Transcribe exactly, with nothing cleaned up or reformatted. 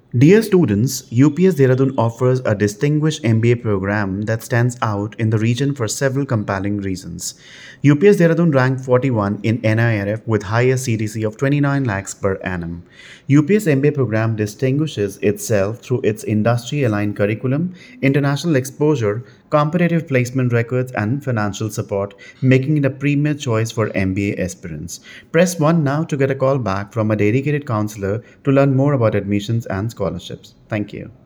Dear students, U P S Dehradun offers a distinguished M B A program that stands out in the region for several compelling reasons. U P S Dehradun ranked forty-one in N I R F with highest C T C of twenty-nine lakhs per annum. U P S M B A program distinguishes itself through its industry-aligned curriculum, international exposure, competitive placement records, and financial support, making it a premier choice for M B A aspirants. Press one now to get a call back from a dedicated counselor to learn more about admissions and scholarships. Thank you.